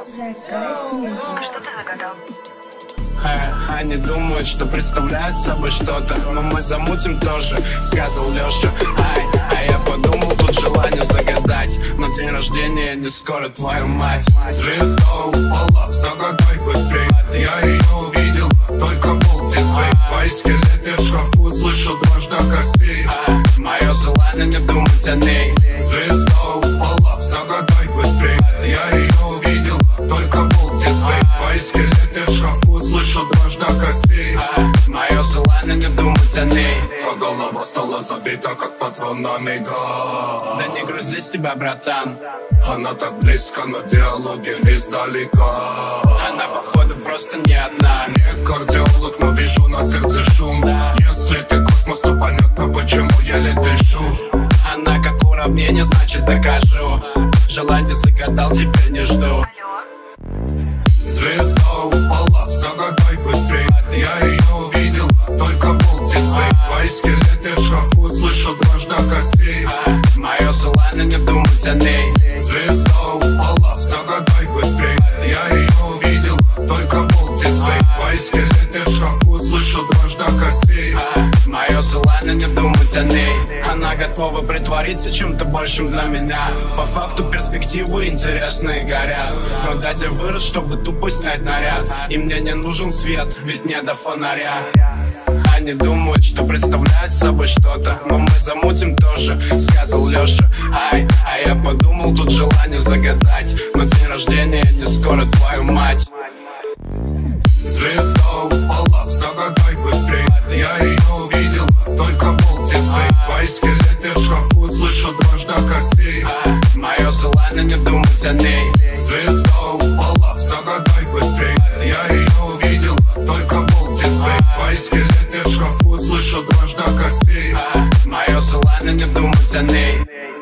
Закат музыка. Что ты загадал? Они думают, что представляют собой что-то, но мы замутим тоже, сказал Леша. А я подумал, тут желание загадать, но день рождения не скоро, твою мать. Звезда упала, загадай быстрей. Я ее увидел, только волк дизвей. Твои скелеты в шкафу, слышу дрожь до костей. Мое желание не думать о ней. Звезда упала, загадай быстрей. Я ее увидел, только волк дизвей. Твои скелеты в шкафу, слышу дрожь до костей. Мое желание не думать о ней. А голова стала забита, как патронами газ. Да не грузи себя, братан. Она так близко, но диалоги издалека. Она походу просто не одна. Не кардиолог, но вижу на сердце шум. Если ты космос, то понятно, почему еле дышу. Она как уравнение, значит докажу. Желание загадал, теперь не жду. Звезда упала, загадай быстрей. Я ее увидел, только волк дизвей. Твои скелеты в шкафу, слышу дрожь до костей. Мое желание не думать о ней. Звезда упала, загадай быстрей. Я ее увидел, только волк дизвей. Твои скелеты в шкафу, слышу дрожь до костей. Мое желание не думать о ней. Она готова притвориться чем-то большим для меня. По факту перспективы интересные горят. Но дядя вырос, чтобы тупо снять наряд. И мне не нужен свет, ведь не до фонаря. Они думают, что представляют собой что-то, но мы замутим тоже, сказал Леша. А я подумал, тут желание загадать, но день рождения не скоро, твою мать. Звезда упала, загадай быстрей. Я ее увидел, только волк дизвей. Твои скелеты в шкафу, слышу дрожь до костей. Мое желание не думать о ней. Звезда упала, загадай быстрей. Я ее увидел, только волк дизвей. Твои скелеты в шкафу, слышу дрожь до костей. Мое желание не думать о ней.